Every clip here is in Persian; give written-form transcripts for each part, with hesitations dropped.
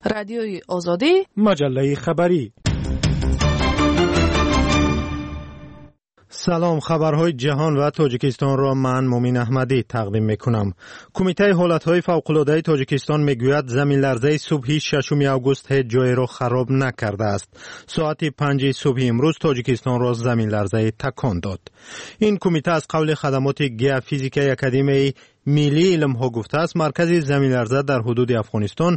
رادیوی آزادی، مجله خبری. سلام، خبرهای جهان و تاجیکستان را من مومین احمدی تقدیم میکنم. کمیته حالتهای فوق‌العاده تاجیکستان میگوید زمین لرزه صبح 6 آگوست هیچ جای را خراب نکرده است. ساعت 5 صبح امروز تاجیکستان را زمین لرزه تکان داد. این کمیته از قول خدمات گیافیزیکی اکادمی ملی علم ها گفته است مرکز زمین لرزه در حدود افغانستان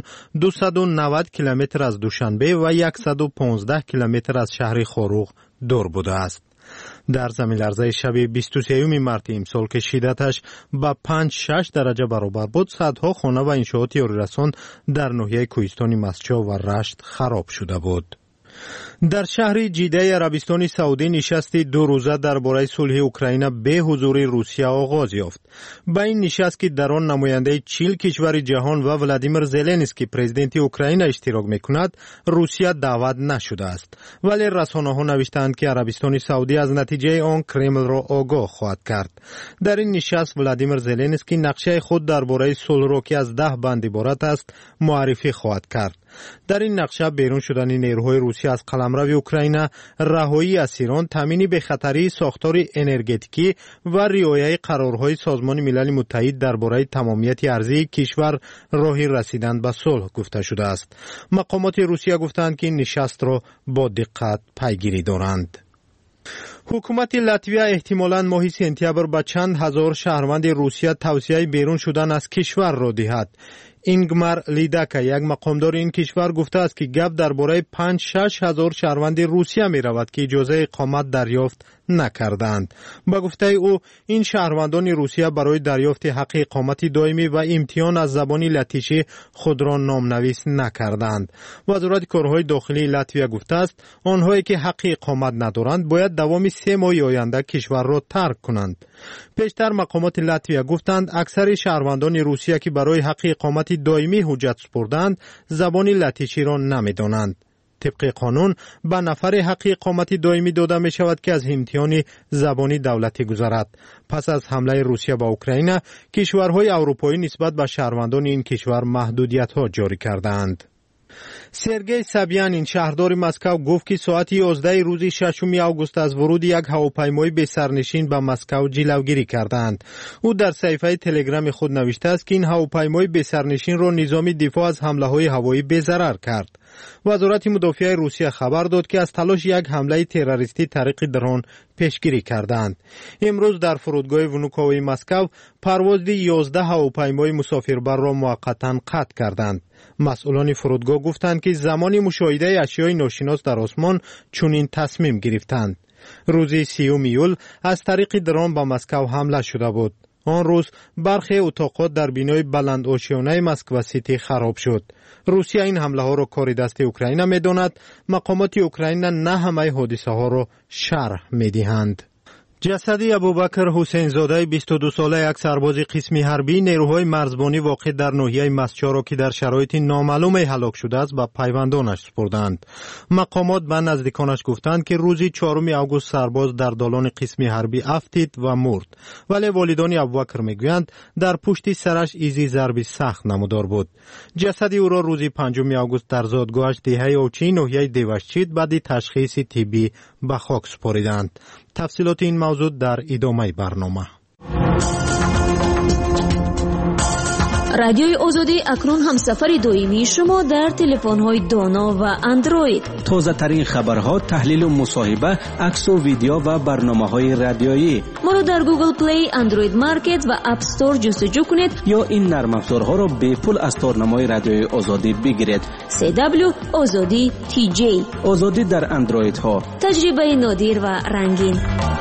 290 کیلومتر از دوشنبه و 115 کیلومتر از شهر خاروق دور بوده است. در زمین لرزه شب 23 مارس امسال که شدتش به 5-6 درجه برابر بود، صدها خانه و انشاءات یاریرسان در ناحیه کوهستان مسجد و رشت خراب شده بود. در شهر جیده عربستان سعودی نشست 2 روزه درباره صلح اوکراین به حضور روسیه آغاز یافت. با این نشست که در آن نماینده 40 کشور جهان و ولادیمیر زلنسکی پرزیدنت اوکراین اشتراک میکند، روسیه دعوت نشده است. ولی رسانه‌ها نوشتند که عربستان سعودی از نتیجه آن کرمل را آگاه خواهد کرد. در این نشست ولادیمیر زلنسکی نقشه خود درباره صلح را که از 10 بند عبارت است معرفی خواهد کرد. در این نقشه بیرون شدن نیروهای روسیه از قلمرو اوکراین، رهایی اسیران، تامین بخطری ساختار انرژتیکی و رعایت قرارهای سازمان ملل متحد درباره تمامیت ارضی کشور راهی رسیدن به صلح گفته شده است. مقامات روسیه گفتند که این نشست را با دقت پیگیری دارند. حکومت لاتویا احتمالاً ماه سپتامبر به چند هزار شهروند روسیه توصیه بیرون شدن از کشور را دهد. اینگمار لیداکا، یک مقامدار این کشور، گفته است که گپ درباره 5-6 هزار شهروند روسیه می رود که اجازه اقامت دریافت نکردند. با گفته او این شهروندان روسیه برای دریافت حق اقامت دائمی و امتحان از زبان لاتیشی خود را نامنویس نکردند. وزارت کارهای داخلی لاتویا گفته است آنهایی که حق اقامت ندارند باید دوام 3 ماه آینده کشور را ترک کنند. پیشتر مقامات لاتویا گفتند اکثر شهروندان روسیه که برای حق اقامت دائمی حجت سپردند زبان لاتیشی را نمیدانند. طبق قانون به نفر حق اقامت دائمی داده می شود که از امتحان زبانی دولتی گذرد. پس از حمله روسیه به اوکراین، کشورهای اروپایی نسبت به شهروندان این کشور محدودیت ها جاری کردند. سرگئی سابیانین شهردار مسکو گفت که ساعت 11 روز 6 آگوست از ورود یک هواپیمای بی سرنشین به مسکو جلوگیری کردند. او در صفحه تلگرام خود نوشته است که این هواپیمای بی سرنشین را نظام دفاع از حمله‌های هوایی بی‌ضرر کرد. وزارت مدافع روسیه خبر داد که از تلاش یک حمله تروریستی طریق درون پیشگیری کردند. امروز در فرودگاه ونوکووی مسکو پرواز 11 هواپیمای مسافربر را موقتا قطع کردند. مسئولان فرودگاه گفتند که زمان مشاهده اشیاء ناشناس در آسمان چنین تصمیم گرفتند. روز 30 ایول از طریق درون به مسکو حمله شده بود. آن روز برخی اتاقات در بینای بلند آشیانه مسکو سیتی خراب شد. روسیه این حمله ها را کار دست اوکراین می داند. مقامات اوکراین نه همه حادثه ها را شرح می دهند. جسد ابوبکر حسین زاده 22 ساله یک سرباز قسم حربی نیروهای مرزبانی واقع در ناحیه مسجد را که در شرایط نامعلوم هلاک شده است به پیوندانش سپردند. مقامات به نزدیکانش گفتند که روز 4 آگوست سرباز در دالان قسم حربی افتید و مرد. ولی والدان ابوبکر میگویند در پشت سرش ایزی ضربی سخت نمودار بود. جسد او را روز 5 آگوست در زادگاهش دهه اوچی ناحیه دیوشچید بعد تشخیص طبی به خاک سپردند. تفصیلات این موضوع در ادامه برنامه. رادیوی آزادی اکنون هم سفر دائمی شما در تلفن‌های دانا و اندروید. تازه ترین خبرها، تحلیل و مصاحبه، عکس و ویدیو و برنامه‌های رادیویی. ما رو در گوگل پلی، اندروید مارکت و اپ استور جستجو کنید یا این نرم افزارها را به پول از تارنمای رادیوی آزادی بگیرید. CW آزادی TJ. آزادی در اندروید ها. تجربه نادر و رنگین.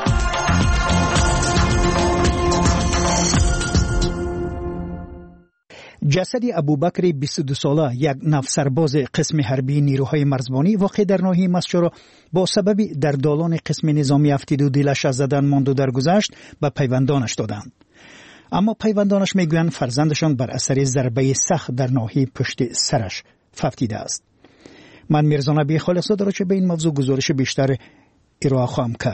جسد ابوبکر 22 ساله یک نفسرباز قسم حربی نیروهای مرزبانی واقع در ناحیه مسجد را با سبب در دالان قسم نظامی افتید و دلش از زدن ماند و درگذشت به پیوندانش دادند. اما پیوندانش میگویند فرزندشان بر اثر ضربه سخت در ناحیه پشت سرش ففتیده است. من میرزا نبی خالصزاده را چه به این موضوع گزارش بیشتر ارائه خواهم کرد.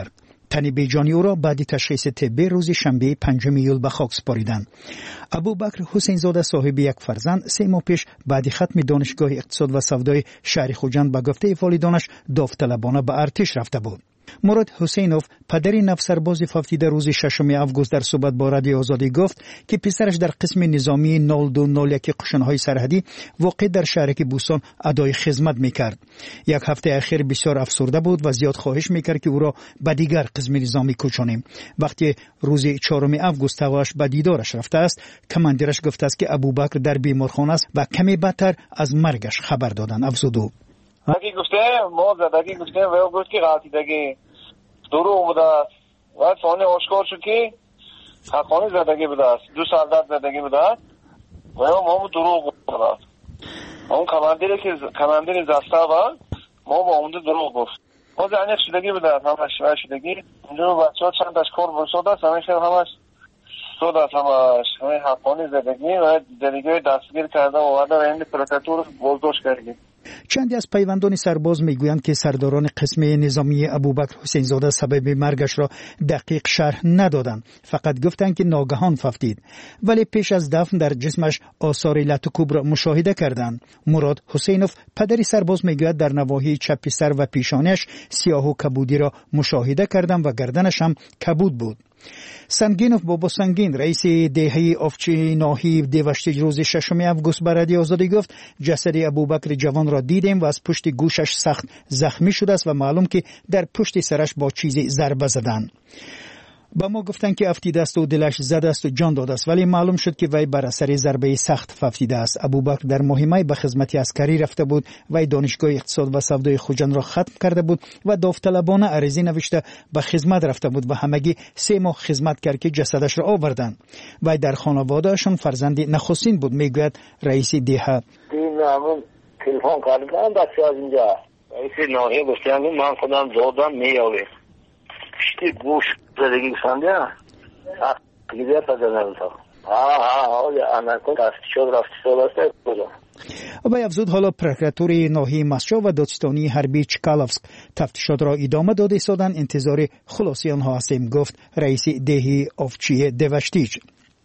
تن بیجانی او را بعد تشخیص طبی روز شنبه 5 ایول به خاک سپاریدند. ابوبکر حسین زاده صاحب یک فرزند 3 ماه پیش بعد ختم دانشگاه اقتصاد و سودای شهر خوجند به گفته والدانش داوطلبانه به ارتش رفته بود. مراد حسینوف پدر نفسرباز فوتیده روز 6 آگوست در صحبت با رادیو آزادی گفت که پسرش در قسم نظامی 0201 قشنهای سرحدی واقع در شهرک بوستان ادای خدمت میکرد. یک هفته اخیر بسیار افسرده بود و زیاد خواهش میکرد که او را به دیگر قسم نظامی کوچانیم. وقتی روز 4 آگوست تواش به دیدارش رفته است، کماندیرش گفته است که ابوبکر در بیمارخانه است و کمی بدتر از مرگش خبر دادند. افزود اگه گفته ما زدگی گفته و گفت که غلطیدگی دروغ بوده است و ثانیه آشکار شد که حقانی زدگی بوده است، 2 سالداد زدگی بوده است و ما دروغ بوده است. اون کماندیر زسته و ما با اون دروغ گفت. ما زنیق شدگی بوده است، همش شوه شدگی. اونجا بچه ها چند اشکار برسود است، همه خیلی همش سود است، همه حقانی زدگی و دیگه دستگیر کرده و وعده و این پروکاتور بازداشت کردیم. چندی از پیوندان سرباز میگویند که سرداران قسم نظامی ابوبکر حسین زاده سبب مرگش را دقیق شرح ندادند، فقط گفتند که ناگهان فوتید، ولی پیش از دفن در جسمش آثار لطوکوب را مشاهده کردند. مراد حسینوف پدری سرباز میگوید در نواحی چپ سر و پیشانیش سیاه و کبودی را مشاهده کردند و گردنش هم کبود بود. سنگینوف بابا سنگین رئیس دهه آفچی ناحیه دیوشتیج روز 6 آگوست به رادیو آزادی گفت جسد ابوبکر جوان را دیدیم و از پشت گوشش سخت زخمی شده است و معلوم که در پشت سرش با چیزی ضربه زدند. با ما گفتند که افتیده است و دلش زده است و جان داده است، ولی معلوم شد که وی بر اثر ضربه سخت افتیده است. ابوبکر در مهمه به خدمت عسکری رفته بود و دانشگاه اقتصاد و سودای خوجند را ختم کرده بود و داوطلبانه عریضه نوشته به خدمت رفته بود و همگی 3 ماه خدمت کرد که جسدش را آوردند. وی در خانواده‌شان فرزند نخستین بود، میگوید رئیس دهه. همون تلفن کردن بچه از اینجا رئیس ناحیه گفتن من خودم زادم میاوه شتی گوش زدگی سنده دیگه پدرم تا انا کن رفتی و افزود حالا پروکراتور ناحیه مسجو و دادستانی حربی چکالوفسک تفتیشات را ادامه داده ایستادند. انتظار خلاصی آنها هستیم، گفت رئیس دهه آفچی دیوشتیج.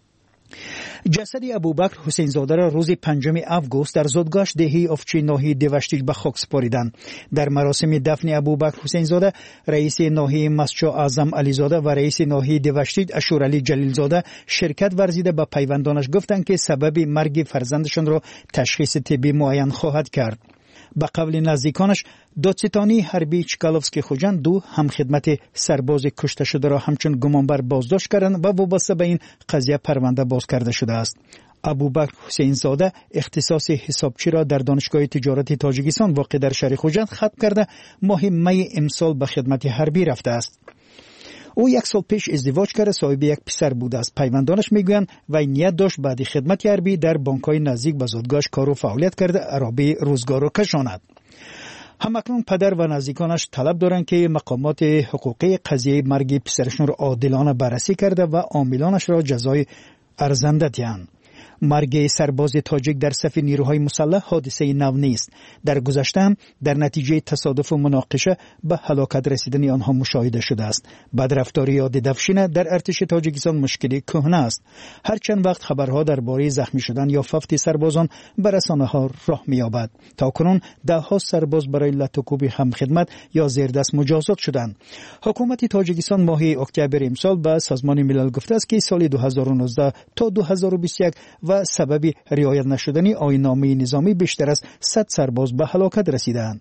جسد ابوبکر حسین زاده را روز 5 آگوست در زادگاه دهه آفچی ناحیه دیوشتیج به خاک سپاریدند. در مراسم دفن ابوبکر حسین زاده رئیس ناحیه مسجو اعظم علی زاده و رئیس ناحیه دیوشتیج اشورعلی جلیل زاده شرکت ورزیده به پیوندانش گفتند که سبب مرگ فرزندشان را تشخیص طبی معین خواهد کرد. به قول نزدیکانش دادستانی حربی چکالوفسکی خوجند 2 همخدمت سرباز کشته شده را همچون گمانبر بازداشت کردند و وابسته به این قضیه پرونده باز کرده شده است. ابوبکر حسین زاده اختصاص حسابچی را در دانشگاه تجارت تاجیکستان واقع در شهر خوجند ختم کرده ماه می امسال به خدمت حربی رفته است. او 1 سال پیش ازدواج کرده، صاحب یک پسر بوده است. پیوندانش میگویند و نیت داشت بعد خدمت حربی در بانک‌های نزدیک به زادگاهش کار و فعالیت کرده عربی روزگار را کشاند. همکنون پدر و نزدیکانش طلب دارند که مقامات حقوقی قضیه مرگ پسرشون را عادلانه بررسی کرده و عاملانش را جزای ارزنده دهند. مرگ سرباز تاجیک در صف نیروهای مسلح حادثه نو نیست. در گذشته هم در نتیجه تصادف و مناقشه به هلاکت رسیدن آنها مشاهده شده است. بدرفتاری یا ددفشینه در ارتش تاجیکستان مشکلی کهنه است. هر چند وقت خبرها درباره زخمی شدن یا فوت سربازان به رسانه‌ها راه می‌یابد. تاکنون ده‌ها سرباز برای لطوکوب همخدمت یا زیردست مجازات شدند. حکومت تاجیکستان ماه اکتبر امسال به سازمان ملل گفته است که سال 2019 تا 2021 و سبب رعایت نشدن آیین‌نامه نظامی بیشتر از 100 سرباز به هلاکت رسیدند.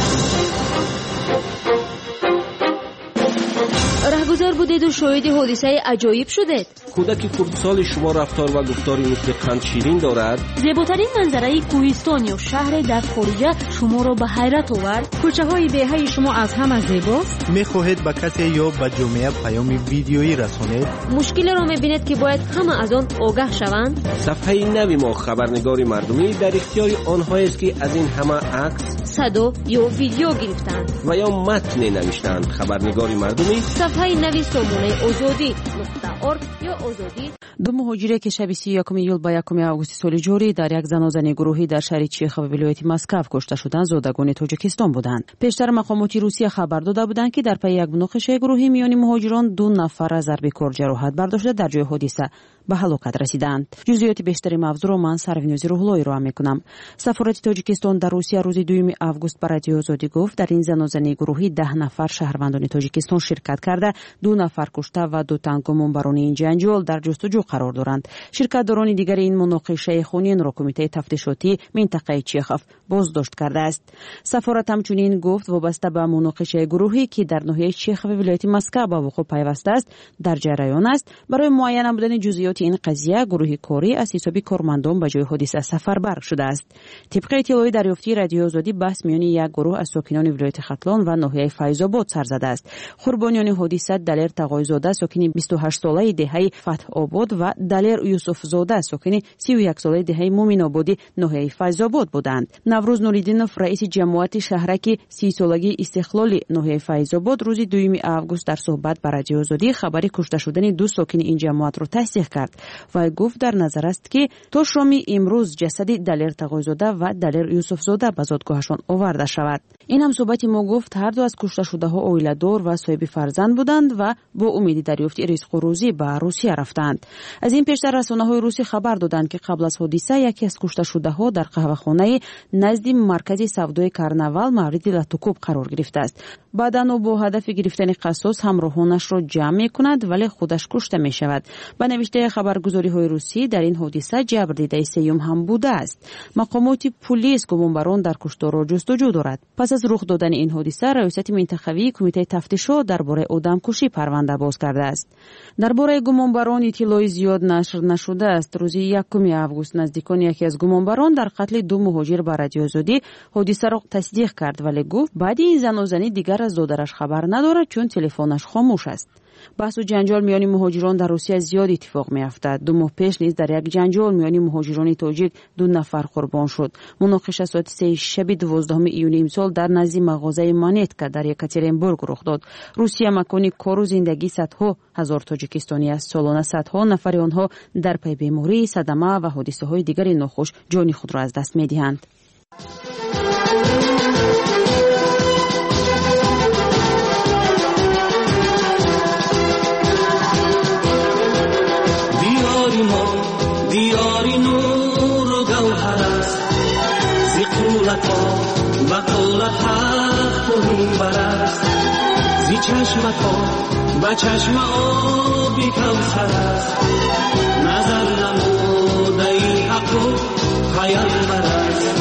رهگذر بودید و شاهد حادثه عجایب شدید. کودک خردسال شما رفتار و گفتاری مثل قند شیرین دارد. زیباترین منظره کوهستان یا شهر در خارجه شما را به حیرت آورد. کوچه های دهه شما از همه زیباست. می‌خواهید به کسی یا به جامعه پیام ویدیویی رسانید؟ مشکل را می‌بینید که باید همه از آن آگاه شوند. صفحه نوی ما خبرنگار مردمی در اختیار آنها است که از این همه عکس، صدا یا ویدیو گرفتند و یا متن نوشتند. خبرنگار مردمی صفحه نوی سامانه آزادی .org یا آزادی دو مهاجر که شب 31 ایول با 1 آگوست سال جاری در یک زنازنی گروهی در شهر چیخ و ولایت مسکو کشته شدند زادگان تاجیکستان بودند. پیشتر مقامات روسیه خبر داده بودند که در پی یک مناقشه گروهی میان مهاجران 2 نفر از ضرب کار جراحت برداشته در جای حادثه به هلاکت رسیدند. جزئیات بیشتری موضوع را من سروینوز روحلایی را میکنم. سفارت تاجیکستان در روسیه روز 2 آگوست به رادیو آزادی گفت در این زنازنی گروهی 10 نفر شهروندان تاجیکستان شرکت کرده، 2 نفر کشته و 2 تن گمانبران این جنجال در جستجو قرار دارند. شرکت‌داران دیگر این مناقشه خونین را کمیته تفتیشاتی منطقه چیخوف بازداشت کرده است. سفارت همچنین گفت وابسته به مناقشه گروهی که در ناحیه چیخ و ولایت مسکو به وقوع پیوسته است در جریان است. برای معاینه بودن جزئیات این قضیه گروه کاری از حساب کارمندان به جای حادثه سفربر شده است. طبق اطلاع دریافتی رادیو آزادی بحث میان یک گروه از ساکنان ولایت ختلان و ناحیه فیض آباد سر زده است. قربانیان حادثه دلیر تقایزاده ساکن 28 ساله دهه فتح آباد و دلیر یوسف زاده ساکن 31 ساله دهه مومن آبادی ناحیه فیض آباد بودند. نوروز نوریدینوف رئیس جمعیت شهرک 30 سالگی استقلال ناحیه فیض آباد روز 2 آگوست در صحبت با رادیو آزادی خبری کشته شدن 2 ساکن این جمعیت را تصدیق کرد و گفت در نظر است که تا شام امروز جسد دلیر تقایزاده و دلیر یوسف زاده به زادگاهشان آورده شود. این هم صحبت ما گفت هر دو از کشته شده ها عائله‌دار و صاحب فرزند بودند و با امید دریافت رزق و روزی به روسیه رفتند. از این پیشتر رسانه‌های روسی خبر دادند که قبل از حادثه یکی از کشته شده ها در قهوه‌خانه نزد مرکز سودای کرنوال مورد لطوکوب قرار گرفته است. بعداً او با هدف گرفتن قصاص همراهانش را جمع می‌کند ولی خودش کشته می‌شود. به نوشته خبرگزاری‌های روسی در این حادثه جبر دیده سیوم هم بوده است. مقامات پلیس گمانبران در کشتار را جستجو دارد. پس از رخ دادن این حادثه ریاست منطقوی کمیته تفتیشات درباره آدمکشی پرونده باز کرده است. درباره گمانبران اطلاعی زیاد نشر نشده است. روز 1 آگوست نزدیکان یکی از گمانبران در قتل 2 مهاجر به رادیو آزادی حادثه را تصدیق کرد ولی گفت بعد این زن و زنی دیگر از دادرش خبر ندارد چون تلفنش خاموش است. بحث و جنجال میان مهاجران در روسیه زیاد اتفاق میافتد. 2 ماه پیش نیز در یک جنجال میان مهاجران تاجیک 2 نفر قربان شد. مناقشه ساعت 3 شب 12 ایون امسال در نزد مغازه مانیتکا در یکاترینبورگ رخ داد. روسیه مکانی کار و زندگی صدها هزار تاجیکستانی است. سالانه صدها نفر آنها در پی بیماری، صدمه و حادثه های دیگر ناخوش جان خود را از دست میدهند. دیاری نور و گوهر است زی قولتا و قولت حق و منبر است زی چشمتا و چشم آبی کوثر است نظر نموده ای حق و پیامبر است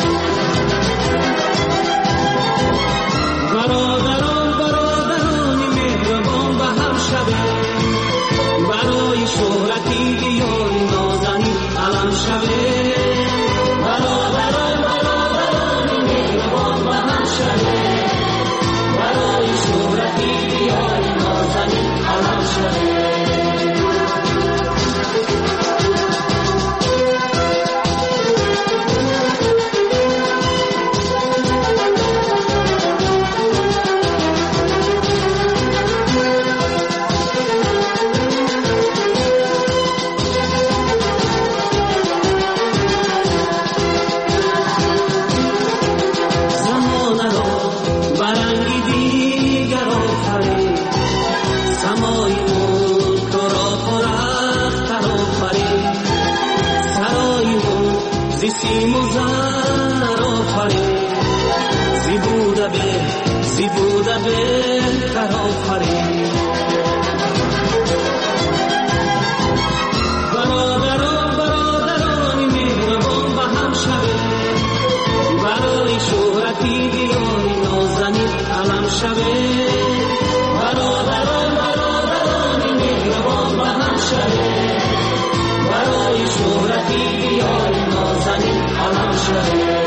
برادران مهربان به هم شبه برای شهرتی بیاری نازنی علم شبه برادران مهربان به هم شبه برای شهرتی بیاری نازنی علم شبه سیم و زر آفرین زیبوده به تر آفرین برادران مهربان به هم شبه برای شهرتی بیاری نازنی علم شبه برادران مهربان به هم شبه برای شهرتی بیاری نازنی علم شبه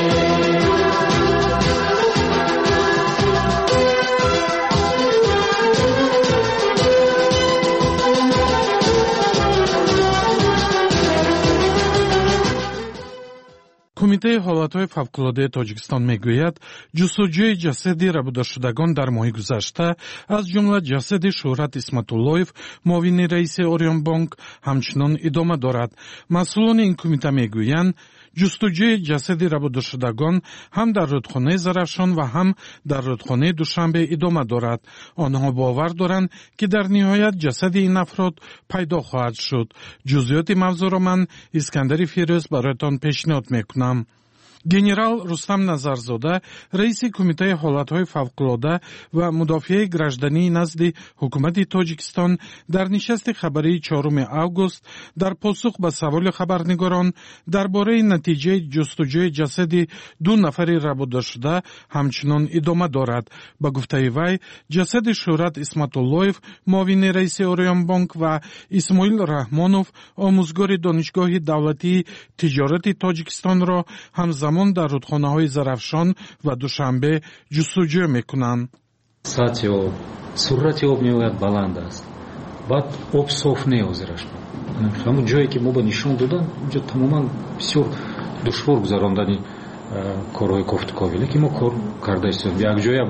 کمیته کمیته حالتهای فوق‌العاده تاجیکستان میگوید جستجوی جسد ربوده‌شدگان در ماه گذشته از جمله جسد شهرت اسمت‌اللهیف معاون رئیس اوریون بانک همچنان ادامه دارد. مسئولان این کمیته میگویند جستجوی جسد ربوده‌شدگان هم در رودخانه زرافشان و هم در رودخانه دوشنبه ادامه دارد. آنها باور دارند که در نهایت جسد این افراد پیدا خواهد شد. جزئیات موضوع را من اسکندر فیروز برایتان پیشنهاد میکنم. گنرال رستم نظرزاده رئیس کمیته حالتهای فوق‌العاده و مدافع گраждани نزد حکومت تاجیکستان در نشست خبری 4 август در پاسخ به سوال خبرنگاران درباره نتیجه جستجوی جسد 2 نفر ربوده شده همچنان ادامه دارد. به گفته وی جسد شهرت اسمت‌اللهیف معاون رئیس اوریون بانک و اسماعیل رحمانوف آموزگار دانشگاه دولتی تجارت تاجیکستان را همزمان در رودخانه‌های زرافشان و دوشنبه جستجو می‌کنند. سطح آب، سرعت آب نهایت بلند است. بعد آب صاف نیازرش. همون جایی که ما با نشان دادن اونجا تماما بسیار دشوار گذراندن کارهای کوفتکاوی لیکن ما کار کرده استیم. یک جایی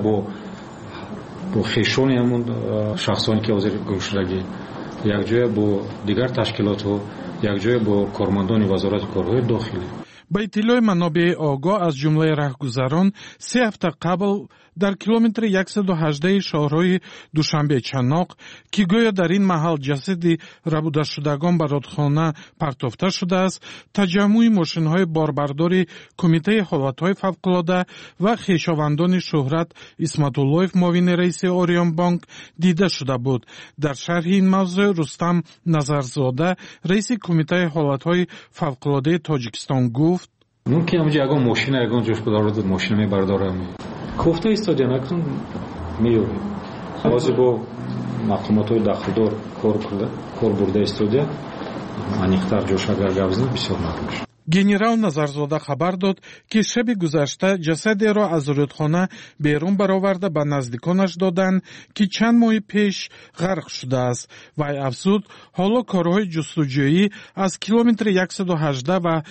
با خیشان همون شخصانی که حاضر گوشرگی، یک جایی با دیگر تشکیلات ها، یک جایی با کارمندان وزارت کارهای داخلی. با اطلاع منابع آگاه از جمله رهگذران 3 هفته قبل در کیلومتر 118 شهرهای دوشنبه چناق که گویا در این محل جسد ربوده شدگان به رودخانه پرتافته شده است، تجمع ماشین‌های باربردار کمیته حالتهای فوق‌العاده و خویشاوندان شهرت اسمت‌اللهیف معاون رئیس اوریون بانک دیده شده بود. در شرح این موضوع رستم نظرزاده رئیس کمیته حالتهای فوق‌العاده تاجیکستان گفت: ممکن است یگان ماشین یگان جوش بدارد ماشین میبردارم کوفته استادیا نکن میوری بازی با مقامات داخلدار کار برده استادیا انیختر جوش اگر گابزن بسیار مطلوب. گنرال نظرزاده خبر داد که شب گذشته جسد را از رودخانه بیرون برآورده به نزدیکانش دادند که چند ماه پیش غرق شده است. وی افزود حالا کارهای جستجویی از کیلومتر 118 و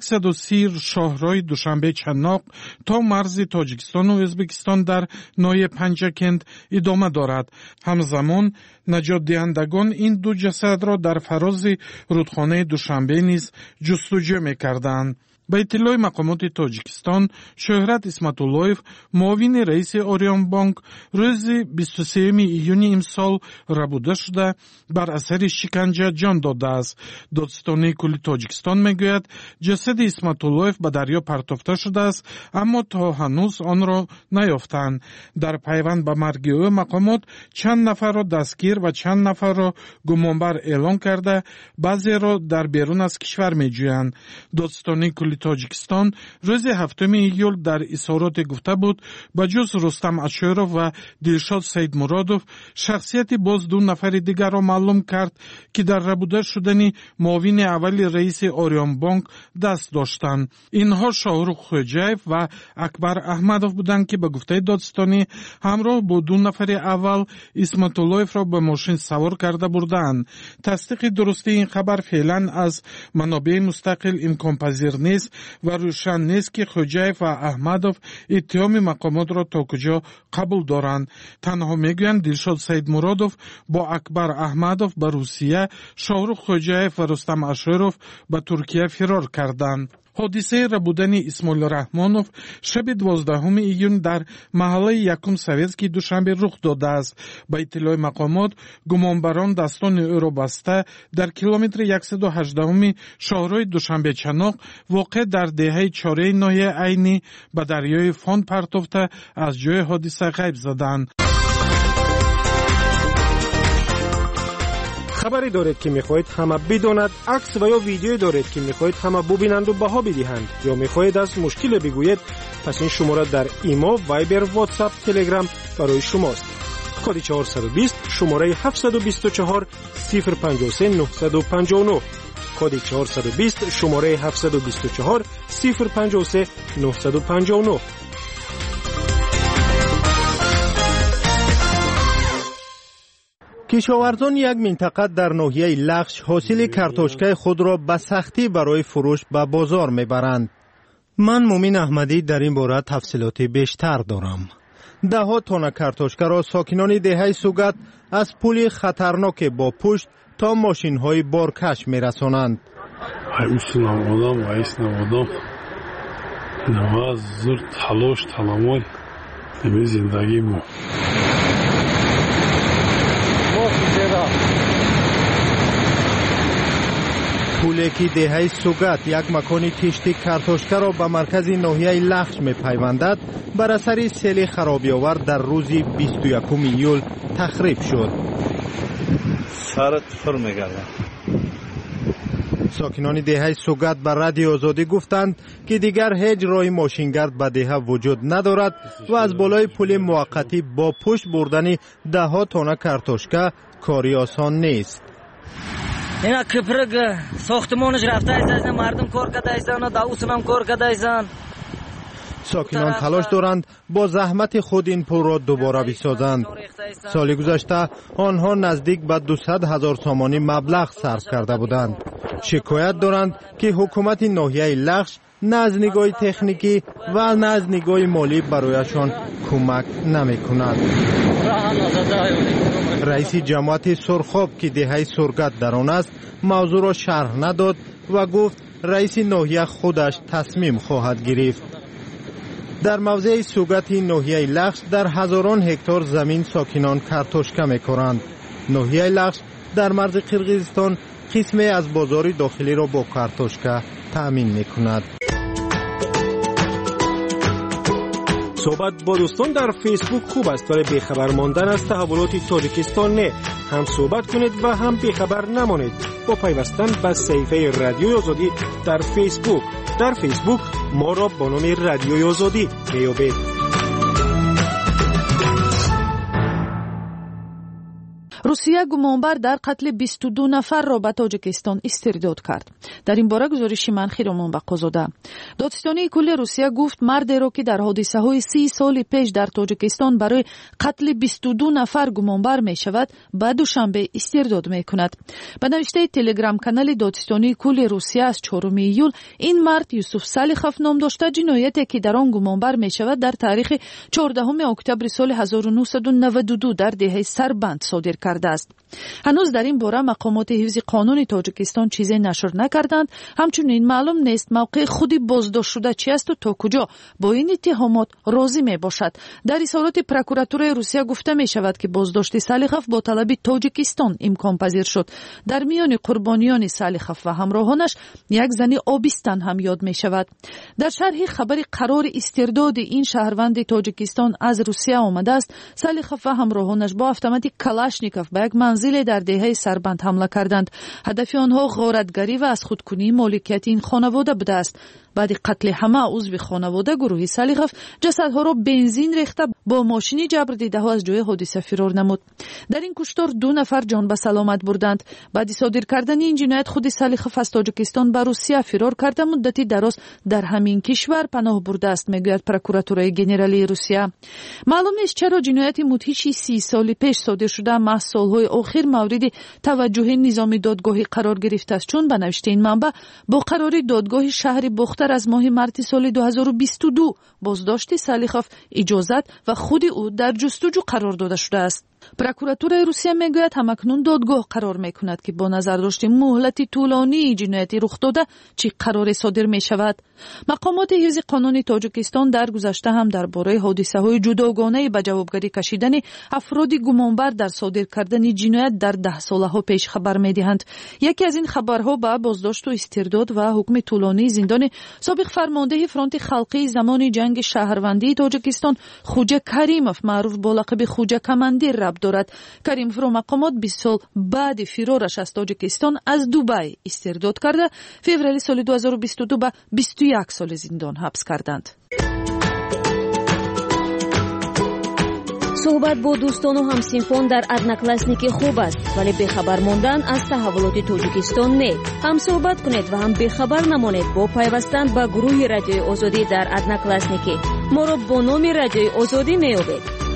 130 شهرهای دوشنبه چناق تا مرز تاجیکستان و ازبکستان در ناحیه پنجکند ادامه دارد. همزمان نجات دهندگان این 2 جسد را در فراز رودخانه دوشنبه نیز جستجو می‌کردند. به اطلاع مقامات تاجیکستان شهرت اسمت‌اللهیف معاون رئیس اوریون بانک روز 23 ایون امسال ربوده شده بر اثر شکنجه جان داده است. دادستانی کلی تاجیکستان میگوید جسد اسمت‌اللهیف به دریا پرتافته شده است اما تا هنوز آن را نیافتند. در پیوند به مرگ او مقامات چند نفر را دستگیر و چند نفر را گمانبر اعلام کرده بعضی را در بیرون از کشور میجویند. دادستانی کلی تاجیکستان روز 7 ایول در اظهارات گفته بود به جز رستم اشایروف و دلشاد سیدمرادوف شخصیت باز 2 نفر دیگر را معلوم کرد که در ربوده شدن معاون اول رئیس اوریون بانک دست داشتند. اینها شاهرخ خوجایف و اکبر احمدوف بودند که به گفته دادستانی همراه با 2 نفر اول اسمت‌اللهیف را به ماشین سوار کرده بردند. تصدیق درستی این خبر فعلا از منابع مستقل امکان پذیر نیست و روشن نیست که خوجایف و احمدوف اتهام مقامات را تا کجا قبول دارند. تنها میگویند دلشاد سیدمرادوف با اکبر احمدوف به روسیه، شاهرخ خوجایف و رستم اشایروف به ترکیه فرار کردند. حادثه ربودن اسماعیل رحمانوف شب 12 ایون در محله یکم سویتسکی دوشنبه رخ داده است. به اطلاع مقامات گمانبران دستان او را بسته در کیلومتر 118 شهرهای دوشنبه چناق واقع در دهه 4 ناحیه عینی به دریای فان پرتافته از جای حادثه غیب زدند. خبری دارید که میخواهید همه بداند، عکس و یا ویدیو دارید که میخواهید همه ببینند و بها بدهند یا میخواهید از مشکل بگویید، پس این شماره در ایما، وایبر، واتساپ، تلگرام برای شماست. کد 420 شماره 724 053 959 کد 420 شماره 724 053 959. کشاورزان یک منطقه در ناحیه لخش حاصل کارتوشکای خود را به سختی برای فروش به بازار میبرند. من مومین احمدی در این باره تفصیلاتی بیشتر دارم. ده‌ها تن کارتوشکا را ساکنان دهه سوگت از پل خطرناک با پشت تا ماشین‌های بارکش می‌رسانند. ایسنام آدم و ایسنام آدم نواز زور تلاش تلامای نمی زندگی ما. پلی که دهه سوگت یک مکان کشتی کارتوشکا را به مرکز ناحیه لخش می‌پیوندد بر اثر سیل خرابی‌آور در روز 21 ایول تخریب شد. سرت فر می‌گردد. ساکنان دهه سوگت به رادیو آزادی گفتند که دیگر هیچ راه ماشینگرد به دهه وجود ندارد و از بالای پل موقتی با پشت بردن ده‌ها تن کارتوشکا کاری آسان نیست. اینا کپرگ ساختمانش رفته است، مردم کار کرده ایستان، داوسن هم کار کرده ایستان. ساکنان تلاش دارند با زحمت خود این پل را دوباره بسازند. سال گذشته آنها نزدیک به 200,000 تومانی مبلغ صرف کرده بودند. شکایت دارند که حکومت ناحیه لخش نه از نگاه تکنیکی و نه از نگاه مالی برایشان کمک نمی کند. رئیس جماعت سرخاب که دهه سرگت در آن است موضوع را شرح نداد و گفت رئیس ناحیه خودش تصمیم خواهد گرفت. در موضع سوگت ناحیه لخش در هزاران هکتار زمین ساکنان کارتوشکا می‌کارند. ناحیه لخش در مرز قرقیزستان قسمی از بازار داخلی را با کارتوشکا تأمین می‌کند. صحبت با دوستان در فیسبوک خوب است ولی بیخبر ماندن از تحولات تاجیکستان نه. هم صحبت کنید و هم بیخبر نمانید با پیوستن به صفحه رادیوی آزادی در فیسبوک. در فیسبوک ما را با نام رادیوی آزادی بیابید. روسیه گمانبر در قتل 22 نفر را به تاجیکستان استرداد کرد. در این باره گزارش منخی را منبع زاده. دادستانی کل روسیه گفت مردی را که در حادثه های 30 سال پیش در تاجیکستان برای قتل 22 نفر گمانبر می شود به دوشنبه استرداد می کند. به نوشته تلگرام کانال دادستانی کل روسیه از 4 ایول این مرد یوسف سالیخوف نام داشته جنایتی که در آن گمانبر می شود در تاریخ 14 اکتبر سال 1992 در دهه سربند صادر کرد است. هنوز در این باره مقامات حفظ قانون تاجیکستان چیزی نشر نکردند. همچنین معلوم نیست موقع خودی بازداشت شده چی است و تا کجا با این اتهامات راضی می باشد. در اظهارات پروکراتور روسیه گفته می شود که بازداشت سالیخوف با طلب تاجیکستان امکان پذیر شد. در میان قربانیان سالیخوف و همراهانش یک زن آبستن هم یاد می شود. در شرح خبر قرار استرداد این شهروند تاجیکستان از روسیه آمده است. سالیخوف و همراهانش با اتومات کلاشنیکوف به یک منزل در دهه سربند حمله کردند. هدف آنها غارتگری و از خودکنی مالکیت این خانواده بوده است. بعد قتل همه عضو خانواده گروه سالیخوف جسدها را بنزین ریخته با ماشینی جبر دیده ها از جای حادثه فرار نمود. در این کشتار 2 نفر جان به سلامت بردند. بعد صادر کردن این جنایت خود سالیخوف از تاجیکستان به روسیه فرار کرده مدتی دراز در همین کشور پناه برده است میگوید پروکراتور گنرالی روسیه. معلوم نیست چرا جنایت مدهش 30 سال پیش صادر شده محض سالهای اخیر مورد توجه نظام دادگاهی قرار گرفته است چون به نوشته این منبع با قرار دادگاه شهر بختر از ماه مارس سال 2022 بازداشت سالیخوف اجازت و خود او در جستجو قرار داده شده است. پروکراتور روسیه میگوید همکنون دادگاه قرار میکند که با نظر داشت مهلت طولانی جنایتی رخ داده چی قرار صادر می شود. مقامات حفظ قانون تاجیکستان در گذشته هم درباره حادثه های جداگانه به جوابگری کشیدن افراد گمانبر در صادر کردن جنایت در 10 سالها پیش خبر میدهند. یکی از این خبرها به بازداشت و استرداد و حکم طولانی زندان سابق فرمانده فرانت خلقی زمان جنگ شهروندی تاجیکستان خوجه کریموف معروف با لقب خوجه کماندیر ربط دارد. کریموف را مقامات 20 سال بعد فرارش از تاجیکستان از دبی استرداد کرده فوریه سال 2022 به 21 سال زندان حبس کردند. صحبت با دوستان و همسینفان در ادناکلاسنیک خوب است ولی بخبر ماندن از تحولات تاجیکستان نه. هم صحبت کنید و هم بخبر نمانید با پیوستن به گروه رادیوی آزادی در ادناکلاسنیک. ما را با نام رادیوی آزادی میابید.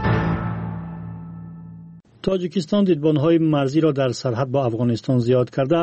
تاجیکستان دیدبان‌های مرزی را در سرحد با افغانستان زیاد کرده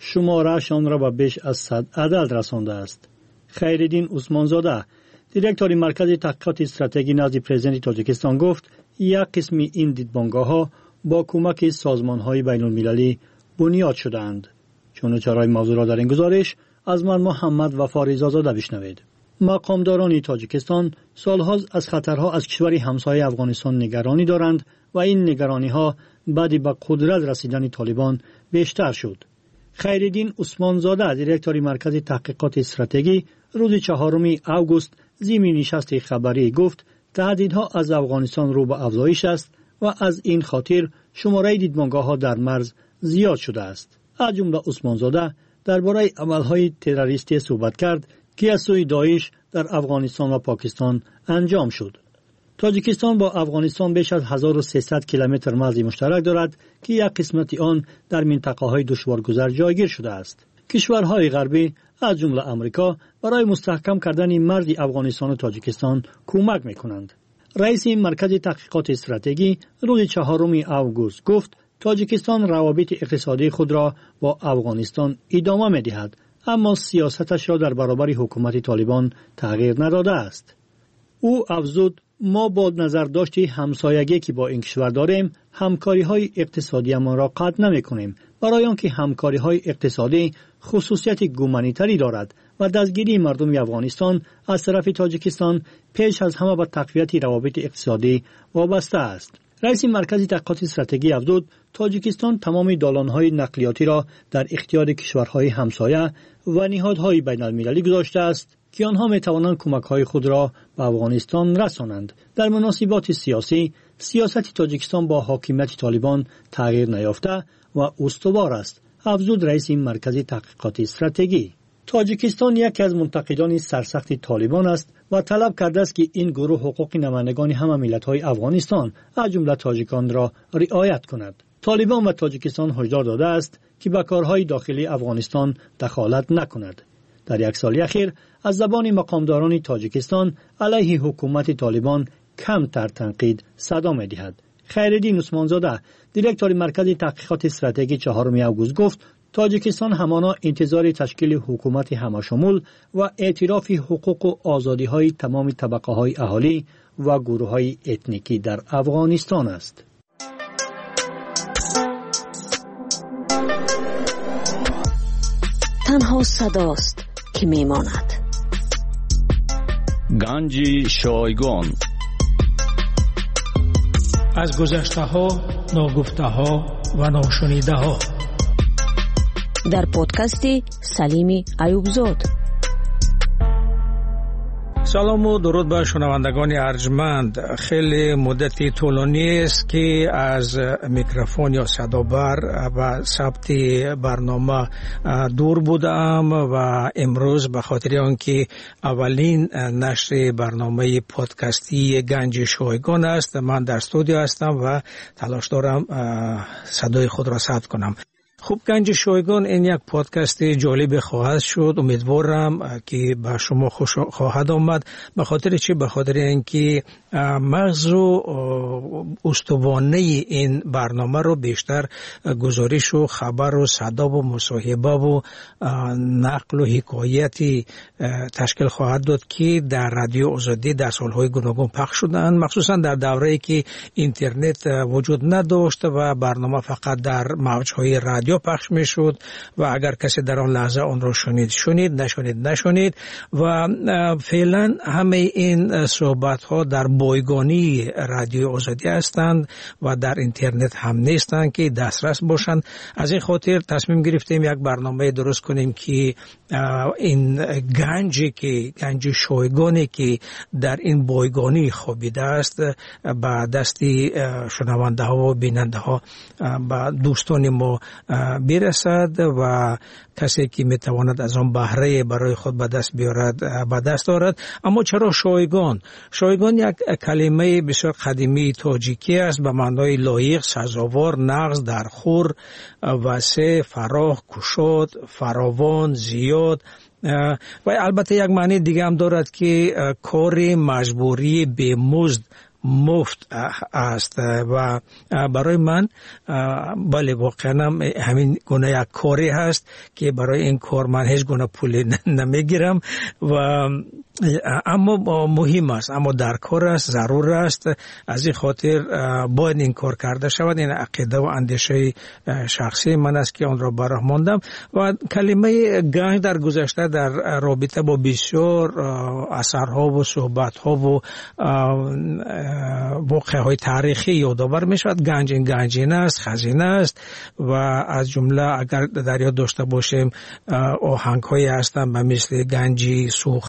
شماره‌شان را به بیش از 100 عدد رسانده است. خیرالدین عثمانزاده دیرکتور مرکز تحقیقات استراتژی نزد پرزیدنت تاجیکستان گفت یک قسم این دیدبانگاه‌ها با کمک سازمان‌های بین‌المللی بنیاد شده‌اند. چون چرای موضوع را در این گزارش از من محمد وفا رضازاده بشنوید. مقامداران تاجیکستان سال‌هاست از خطرها از کشور همسایه افغانستان نگرانی دارند و این نگرانی‌ها بعد به قدرت رسیدن طالبان بیشتر شد. خیرالدین عثمانزاده دیرکتور مرکز تحقیقات استراتژی روز 4 آگوست ضمن نشست خبری گفت تهدیدها از افغانستان رو به افزایش است و از این خاطر شماره دیدبانگاه‌ها در مرز زیاد شده است. از جمله عثمانزاده درباره عمل‌های تروریستی صحبت کرد که از سوی داعش در افغانستان و پاکستان انجام شد. تاجیکستان با افغانستان بیش از 1300 کیلومتر مرز مشترک دارد که یک قسمت آن در منطقه‌های دشوارگذر جایگیر شده است. کشورهای غربی از جمله آمریکا برای مستحکم کردن مرز افغانستان و تاجیکستان کمک می‌کنند. رئیس مرکز تحقیقات استراتژی روز 4 آگوست گفت تاجیکستان روابط اقتصادی خود را با افغانستان ادامه می‌دهد، اما سیاستش را در برابر حکومت طالبان تغییر نداده است. او افزود ما با نظرداشت همسایگی که با این کشور داریم همکاری‌های اقتصادیمان را قطع نمی‌کنیم، برای آنکه همکاری‌های اقتصادی خصوصیت گومانیتری دارد و دستگیری مردم افغانستان از طرف تاجیکستان پیش از همه به تقویت روابط اقتصادی وابسته است. رئیس مرکز تحقیقات استراتژی افزود تاجیکستان تمام دالان‌های نقلیاتی را در اختیار کشورهای همسایه و نهادهای بین‌المللی گذاشته است که آنها می‌توانند کمک‌های خود را به افغانستان رسانند. در مناسبات سیاسی، سیاست تاجیکستان با حاکمیت طالبان تغییر نیافته و استوار است، افزود رئیس مرکز تحقیقات استراتژی. تاجیکستان یکی از منتقدان سرسخت طالبان است و طلب کرده است که این گروه حقوق نمایندگان همه ملت‌های افغانستان از جمله تاجیکان را رعایت کند. طالبان و تاجیکستان هشدار داده است که به کارهای داخلی افغانستان دخالت نکند. در یک سال اخیر از زبان مقامداران تاجیکستان علیه حکومت طالبان کمتر تنقید صدا می‌دهد. خیرالدین عثمانزاده دیرکتور مرکز تحقیقات استراتژی 4 آگوست گفت تاجیکستان همانا انتظار تشکیل حکومت همشمول و اعتراف حقوق و آزادی‌های تمام طبقه‌های اهالی و گروه‌های اتنیکی در افغانستان است. تنها صداست که میماند. گنج شایگان از گذشته ها، ناگفته ها و ناشنیده ها در پادکست سلیم ایوبزاد. سلام و درود به شنوندگان ارجمند. خیلی مدتی طولانی است که از میکروفون یا صدابر و ثبت برنامه دور بودم و امروز به خاطر آنکه اولین نشر برنامه پادکستی گنج شایگان است، من در استودیو هستم و تلاش دارم صدای خود را ثبت کنم. خوب، گنج شایگان این یک پادکست جالب خواهد شد. امیدوارم که به شما خوش خواهد آمد. به خاطر چی؟ به خاطر اینکه مغز و استوانه این برنامه رو بیشتر گزارش و خبر و صدا و مصاحبه و نقل و حکایتی تشکیل خواهد داد که در رادیو آزادی در سالهای گوناگون پخش شدند، مخصوصا در دوره‌ای که اینترنت وجود نداشت و برنامه فقط در موج‌های رادیو پخش میشد و اگر کسی در آن لحظه آن را شنید، نشنید و فعلا همه این صحبت ها در بایگانی رادیو آزادی هستند و در اینترنت هم نیستند که دسترس باشند. از این خاطر تصمیم گرفتیم یک برنامه درست کنیم که این گنج شایگانی که در این بایگانی خوابیده است به دستی شنونده ها و بیننده ها به دوستان ما برسد و کسی که میتواند از آن بهره برای خود به دست بیارد به دست آورد. اما چرا شایگان؟ شایگان یک کلمه بسیار قدیمی تاجیکی است به معنای لایق، سزاوار، نغز، درخور، وسع، فراخ، گشاد، فراوان، زیاد و البته یک معنی دیگه هم دارد که کار مجبوری به مزد مفت است و برای من بله واقعا همین گونه یک کاری هست که برای این کار من هیچ گونه پولی نمیگیرم و اما مهم است، اما در کار است، ضرور است. از این خاطر باید این کار کرده شود. این عقیده و اندیشه شخصی من است که آن را براه ماندم و کلمه گنج در گذشته در رابطه با بسیار اثرها و صحبتها و واقعه‌های تاریخی یادآور می شود. گنج این گنجینه است، خزینه است و از جمله اگر در یاد داشته باشیم آهنگ‌هایی هستند مثل گنجی سوخت